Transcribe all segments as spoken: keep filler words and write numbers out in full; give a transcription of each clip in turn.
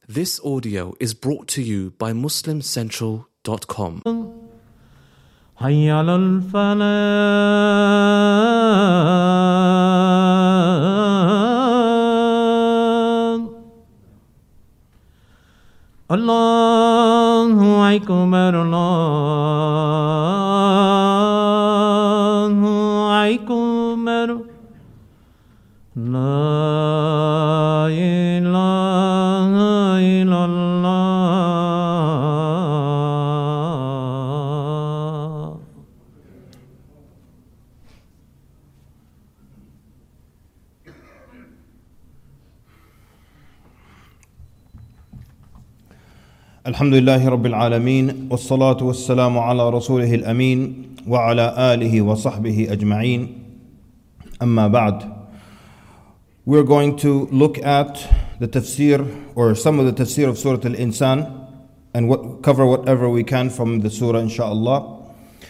This audio is brought to you by muslim central dot com. حي على الفلاح الله أكبر الله أكبر لا إله إلا الله. الحمد لله رب العالمين والصلاة والسلام على رسوله الأمين وعلى آله وصحبه أجمعين. أما بعد. We're going to look at the tafsir or some of the tafsir of Surah Al-Insan and what, cover whatever we can from the surah inshaAllah.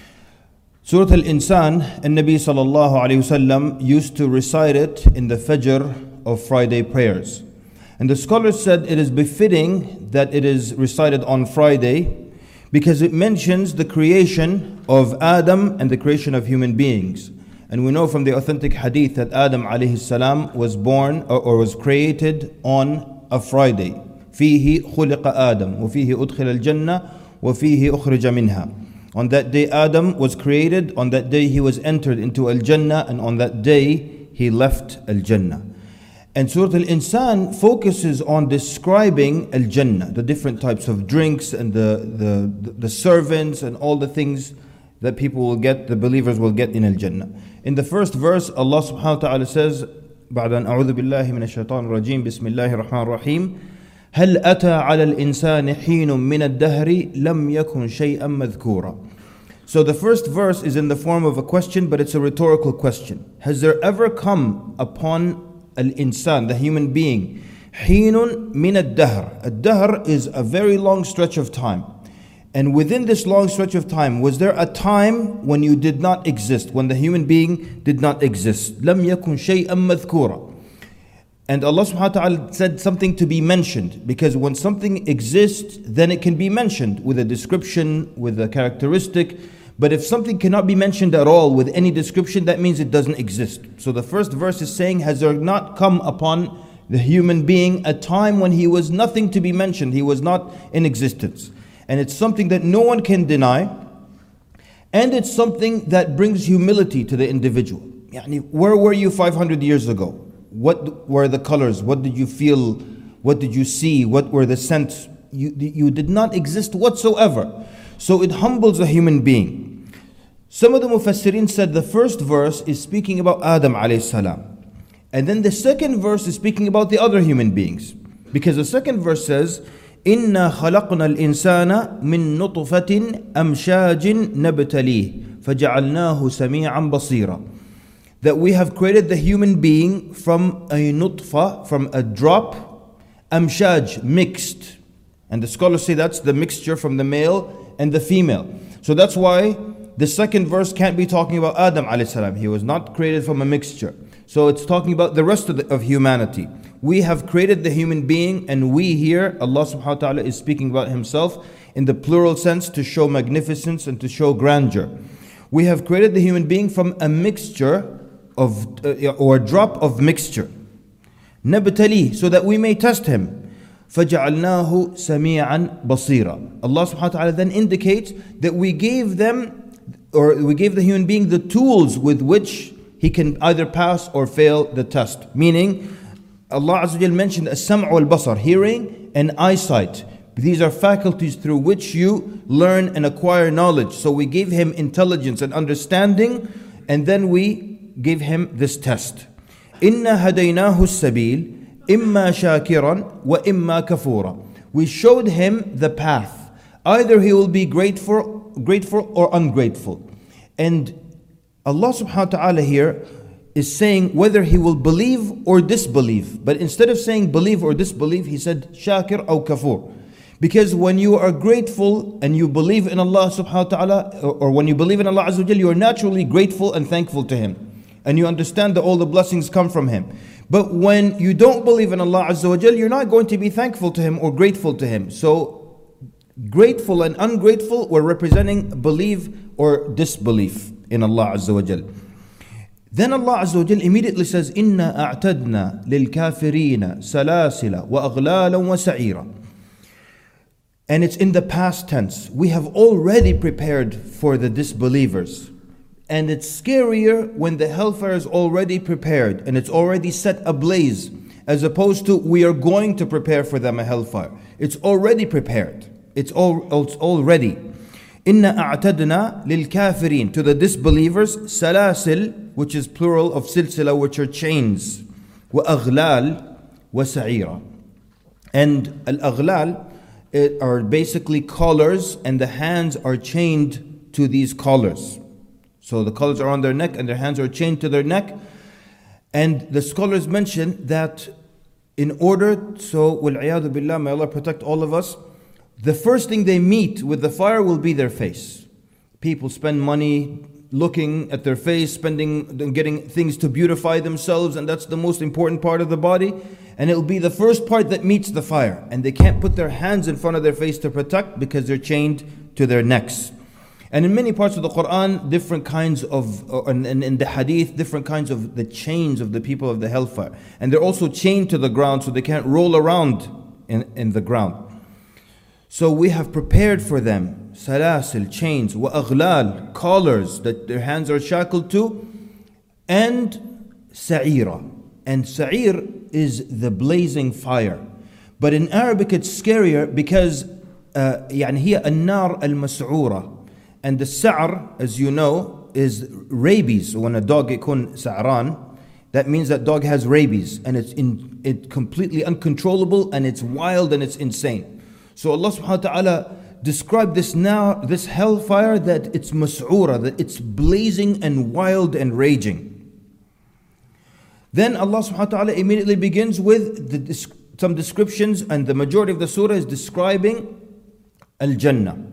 Surah Al-Insan, and Nabi sallallahu alayhi wasallam used to recite it in the Fajr of Friday prayers. And the scholars said it is befitting that it is recited on Friday because it mentions the creation of Adam and the creation of human beings. And we know from the authentic hadith that Adam alayhi salam was born or, or was created on a Friday. فيه خلق آدم وفيه أدخل الجنة وفيه أخرج منها. On that day Adam was created, on that day he was entered into Al-Jannah, and on that day he left Al-Jannah. And Surah Al-Insan focuses on describing Al-Jannah, the different types of drinks and the, the, the servants and all the things that people will get, the believers will get in Al-Jannah. In the first verse, Allah subhanahu wa ta'ala says, بعد أن أعوذ بالله من الشيطان الرجيم بسم الله الرحمن الرحيم هل أتى على الإنسان حين من الدهر لم يكن شيئا مذكورا. So the first verse is in the form of a question, but it's a rhetorical question. Has there ever come upon al-insan, the human being, حين من الدهر? الدهر is a very long stretch of time. And within this long stretch of time, was there a time when you did not exist, when the human being did not exist? لم يكن شيئا مذكورا. And Allah subhanahu wa ta'ala said something to be mentioned, because when something exists, then it can be mentioned with a description, with a characteristic. But if something cannot be mentioned at all with any description, that means it doesn't exist. So the first verse is saying, has there not come upon the human being a time when he was nothing to be mentioned, he was not in existence? And it's something that no one can deny, and it's something that brings humility to the individual. Yani, where were you five hundred years ago? What were the colors? What did you feel? What did you see? What were the scents? You, you did not exist whatsoever. So it humbles a human being. Some of the Mufassirin said the first verse is speaking about Adam alayhi salam, and then the second verse is speaking about the other human beings, because the second verse says, إِنَّا خَلَقْنَا الْإِنسَانَ مِن نُطْفَةٍ أَمْشَاجٍ نَبْتَلِيهِ فَجَعَلْنَاهُ سَمِيعًا بَصِيرًا. That we have created the human being from a nutfa, from a drop, amshaj, mixed. And the scholars say that's the mixture from the male and the female. So that's why the second verse can't be talking about Adam alayhi salam. He was not created from a mixture. So it's talking about the rest of, the, of humanity. We have created the human being, and we here, Allah subhanahu wa ta'ala is speaking about himself in the plural sense to show magnificence and to show grandeur. We have created the human being from a mixture of, uh, or a drop of mixture. نَبْتَلِيهِ, so that we may test him. فَجَعَلْنَاهُ سَمِيعًا بَصِيرًا. Allah subhanahu wa ta'ala then indicates that we gave them, or we gave the human being the tools with which he can either pass or fail the test. Meaning, Allah Azza wa Jal mentioned as-sam' wal-basar, hearing and eyesight. These are faculties through which you learn and acquire knowledge. So we gave him intelligence and understanding, and then we gave him this test. إِنَّا هَدَيْنَاهُ السَّبِيلِ إِمَّا شَاكِرًا وَإِمَّا كَفُورًا. We showed him the path. Either he will be grateful, grateful or ungrateful. And Allah subhanahu wa ta'ala here is saying whether he will believe or disbelieve. But instead of saying believe or disbelieve, he said shakir or kafur. Because when you are grateful and you believe in Allah subhanahu wa ta'ala, or when you believe in Allah Azza wa Jal, you are naturally grateful and thankful to Him. and you understand that all the blessings come from Him. But when you don't believe in Allah Azza wa Jal, you're not going to be thankful to Him or grateful to Him. So grateful and ungrateful were representing belief or disbelief in Allah Azza wa Jal. Then Allah Azza wa Jal immediately says, إِنَّا أَعْتَدْنَا لِلْكَافِرِينَ سَلَاسِلَ وَأَغْلَالًا وَسَعِيرًا. And it's in the past tense. We have already prepared for the disbelievers. And it's scarier when the hellfire is already prepared and it's already set ablaze, as opposed to we are going to prepare for them a hellfire. It's already prepared. It's, all, it's already. إِنَّا أَعْتَدْنَا لِلْكَافِرِينَ, to the disbelievers, salasil, which is plural of silsila, which are chains, وَأَغْلَال وَسَعِيرًا. And al-aghlal are basically collars, and the hands are chained to these collars. So the collars are on their neck and their hands are chained to their neck. And the scholars mention that in order, so وَالْعِيَاذُ بِاللَّهِ, may Allah protect all of us, the first thing they meet with the fire will be their face. People spend money looking at their face, spending, getting things to beautify themselves, and that's the most important part of the body. And it'll be the first part that meets the fire. And they can't put their hands in front of their face to protect because they're chained to their necks. And in many parts of the Quran, different kinds of, and in the hadith, different kinds of the chains of the people of the hellfire. And they're also chained to the ground so they can't roll around in, in the ground. So we have prepared for them salasil, chains, wa aghlal, collars that their hands are shackled to, and sa'ira. And sa'ir is the blazing fire. But in Arabic it's scarier because uh, يعني هي النار المسعورة. And the sa'r, as you know, is rabies. When a dog يكون سعران, that means that dog has rabies, and it's in it completely uncontrollable, and it's wild, and it's insane. So Allah subhanahu wa ta'ala described this now, this hellfire, that it's mas'ura, that it's blazing and wild and raging. Then Allah subhanahu wa ta'ala immediately begins with the, some descriptions, and the majority of the surah is describing Al-Jannah.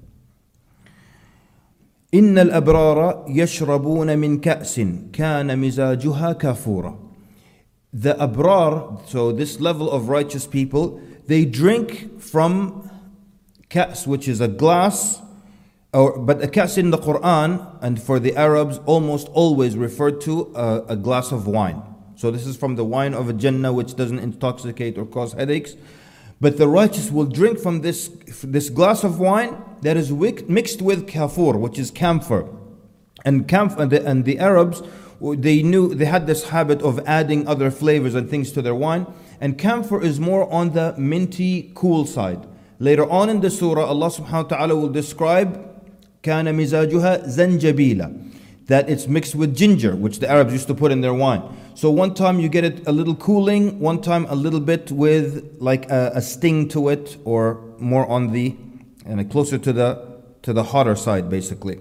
إن الأبرار يشربون من كأس كان مزاجها كافورا. The abrar, so this level of righteous people, they drink from ka's, which is a glass, or but a ka's in the Quran, and for the Arabs almost always referred to a, a glass of wine. So this is from the wine of a Jannah, which doesn't intoxicate or cause headaches. But the righteous will drink from this, this glass of wine that is mixed with kafur, which is camphor. And camphor, and the, and the Arabs, they knew, they had this habit of adding other flavors and things to their wine. And camphor is more on the minty, cool side. Later on in the surah, Allah subhanahu wa ta'ala will describe كَانَ مِزَاجُهَا زَنْجَبِيلًا, that it's mixed with ginger, which the Arabs used to put in their wine. So one time you get it a little cooling, one time a little bit with like a, a sting to it, or more on the, and closer to the to the hotter side, basically.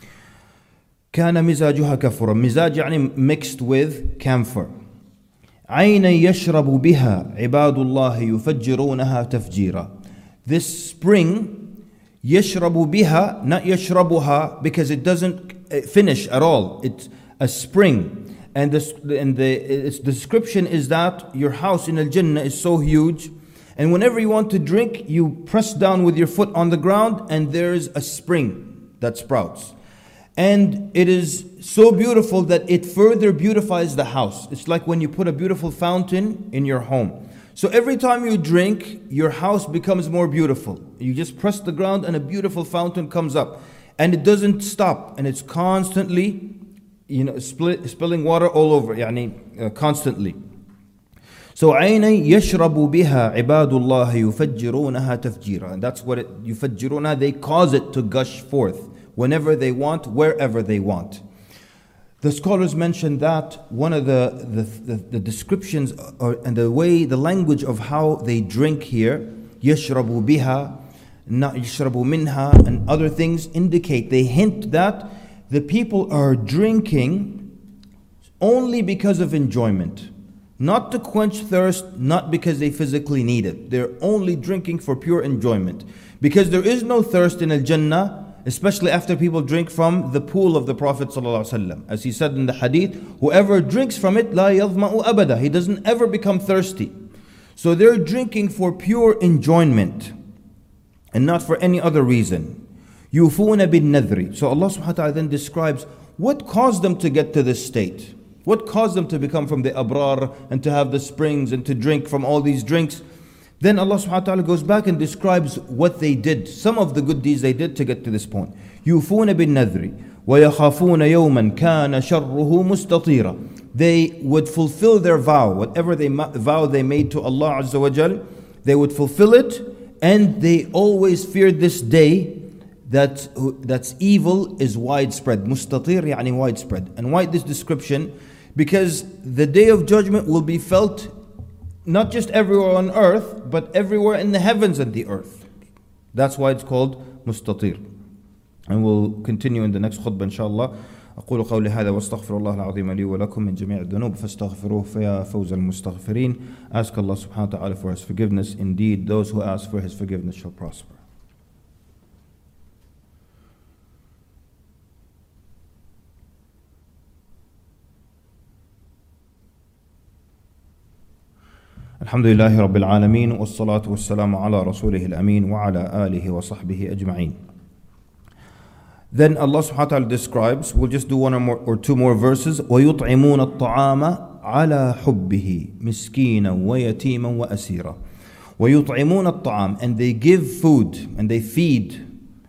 كان مزاجها كفورا. مزاج يعني mixed with camphor. عينا يشرب بها عباد الله يفجرونها تفجيرا. This spring, يشرب بها, not يشربها, because it doesn't finish at all. It's a spring. And, this, and the its description is that your house in Al-Jannah is so huge, and whenever you want to drink, you press down with your foot on the ground, and there's a spring that sprouts. And it is so beautiful that it further beautifies the house. It's like when you put a beautiful fountain in your home. So every time you drink, your house becomes more beautiful. You just press the ground and a beautiful fountain comes up. And it doesn't stop, and it's constantly, you know, split, spilling water all over, يعني, uh, constantly. So عينا يشرب بها عباد الله يفجرونها تفجيرا. And that's what it, يفجرونها, they cause it to gush forth whenever they want, wherever they want. The scholars mention that one of the, the, the, the descriptions or, and the way, the language of how they drink here, يشرب بها, not يشرب منها, and other things indicate, they hint that the people are drinking only because of enjoyment. Not to quench thirst, not because they physically need it. They're only drinking for pure enjoyment. Because there is no thirst in Al-Jannah, especially after people drink from the pool of the Prophet ﷺ. As he said in the hadith, whoever drinks from it, لا يظمأ أبدا, he doesn't ever become thirsty. So they're drinking for pure enjoyment and not for any other reason. يُوفُونَ بِالنَّذْرِ. So Allah subhanahu wa ta'ala then describes what caused them to get to this state. What caused them to become from the abrar and to have the springs and to drink from all these drinks. Then Allah subhanahu wa ta'ala goes back and describes what they did, some of the good deeds they did to get to this point. يُوفُونَ بِالنَّذْرِ وَيَخَافُونَ يَوْمًا كَانَ شَرُّهُ مُسْتَطِيرًا. They would fulfill their vow, whatever they vow they made to Allah Azza wa Jal, they would fulfill it, and they always feared this day that that's evil is widespread. Mustatir yani widespread. And why this description? Because the day of judgment will be felt not just everywhere on earth, but everywhere in the heavens and the earth. That's why it's called mustatir. And we'll continue in the next khutbah inshallah. أقول قولي هذا واستغفر الله العظيم لي ولكم من جميع الذنوب فاستغفروه فيا فوز المستغفرين. Ask Allah subhanahu wa ta'ala for His forgiveness. Indeed, those who ask for His forgiveness shall prosper. الحمد لله رب العالمين والصلاة والسلام على رسوله الأمين وعلى آله وصحبه أجمعين. Then Allah subhanahu wa ta'ala describes, we'll just do one or, more, or two more verses. وَيُطْعِمُونَ الطَّعَامَ عَلَى حُبِّهِ مِسْكِينًا وَيَتِيمًا وَأَسِيرًا. وَيُطْعِمُونَ الطَّعَامَ, and they give food and they feed.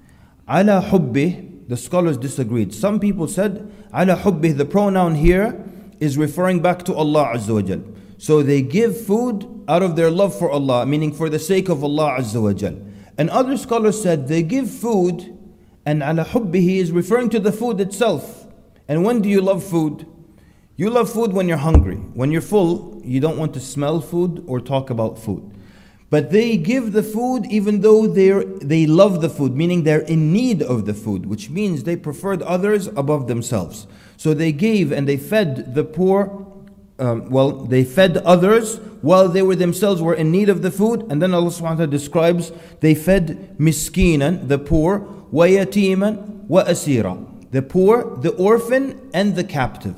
عَلَى حُبِّهِ, the scholars disagreed. Some people said عَلى حُبِّهِ, the pronoun here is referring back to Allah Azza wa Jal. So they give food out of their love for Allah, meaning for the sake of Allah Azza wa Jal. And other scholars said they give food, and ala hubbihi is referring to the food itself. And when do you love food? You love food when you're hungry. When you're full, you don't want to smell food or talk about food. But they give the food even though they they love the food, meaning they're in need of the food, which means they preferred others above themselves. So they gave and they fed the poor. Um, well, they fed others while they were themselves were in need of the food. And then Allah subhanahu wa ta'ala describes they fed miskinan, the poor, wa yatiman wa asira, the poor, the orphan and the captive.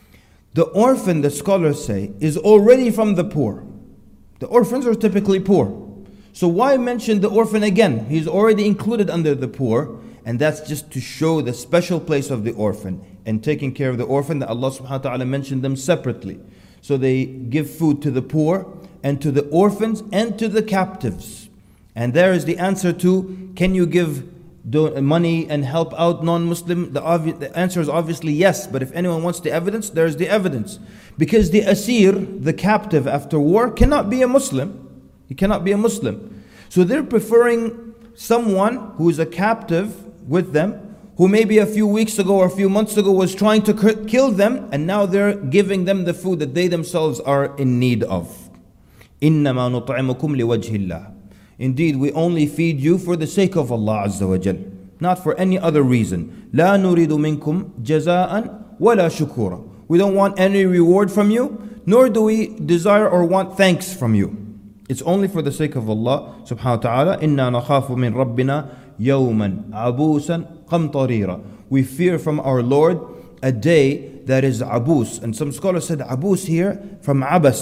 The orphan, the scholars say, is already from the poor. The orphans are typically poor. So why mention the orphan again? He's already included under the poor. And that's just to show the special place of the orphan and taking care of the orphan, that Allah subhanahu wa ta'ala mentioned them separately. So they give food to the poor and to the orphans and to the captives. And there is the answer to, can you give money and help out non-Muslim? The, obvi- the answer is obviously yes. But if anyone wants the evidence, there's the evidence. Because the asir, the captive after war, cannot be a Muslim. He cannot be a Muslim. So they're preferring someone who is a captive with them, who maybe a few weeks ago or a few months ago was trying to kill them, and now they're giving them the food that they themselves are in need of. إِنَّمَا نُطْعِمُكُمْ لِوَجْهِ اللَّهِ. Indeed, we only feed you for the sake of Allah Azza wa Jal, not for any other reason. لَا نُرِيدُ مِنْكُمْ جَزَاءً وَلَا شُكُورًا. We don't want any reward from you, nor do we desire or want thanks from you. It's only for the sake of Allah subhanahu wa ta'ala. إِنَّا نَخَافُ مِنْ رَبِّنَا يَوْمًا عَبُوسًا قَمْطَرِيرًا. We fear from our Lord a day that is abus. And some scholars said abus here from abas,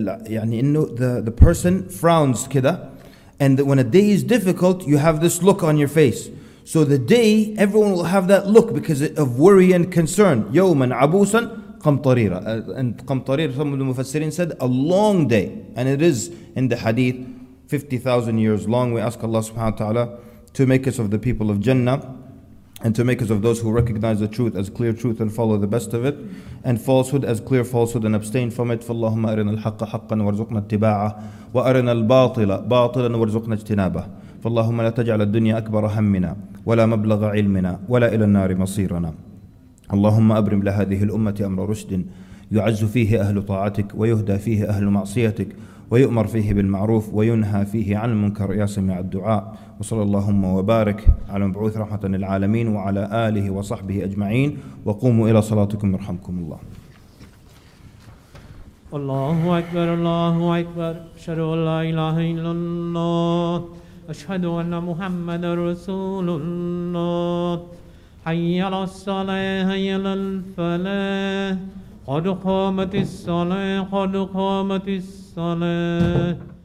يعني the, the person frowns كده. And when a day is difficult, you have this look on your face. So the day, everyone will have that look because of worry and concern. يَوْمًا عَبُوسًا قَمْطَرِيرًا. And قَمْطَرِير, some of the Mufassirin said, a long day. And it is in the hadith, fifty thousand years long. We ask Allah subhanahu wa ta'ala to make us of the people of Jannah, and to make us of those who recognize the truth as clear truth and follow the best of it, and falsehood as clear falsehood and abstain from it. فَاللَّهُمَّ أَرِنَا الْحَقَّ حَقًّا وَارْزُقْنَا اتِّبَاعَهُ وَأَرِنَا الْبَاطِلَ بَاطِلًا وَارْزُقْنَا اجْتِنَابَهُ فَاللَّهُمَّ لَا تَجْعَلَ الدُّنْيَا أَكْبَرَ هَمِّنَا وَلَا مَبْلَغَ عِلْمِنَا وَلَا إِلَى النَّارِ مَصِيرَنَا اللهم أبرم لهذه الأمة أمر رشد يعز فيه أهل طاعتك ويهدى فيه أهل معصيتك ويؤمر فيه بالمعروف وينهى فيه عن المنكر يا سميع الدعاء. وصلى اللهم وبارك على مبعوث رحمة للعالمين وعلى آله وصحبه أجمعين. وقوموا إلى صلاتكم يرحمكم الله. الله أكبر الله أكبر أشهد أن لا إله إلا الله أشهد أن محمد رسول الله حي على الصلاة حي على الفلاح قد قامت الصلاة قد قامت الصلاة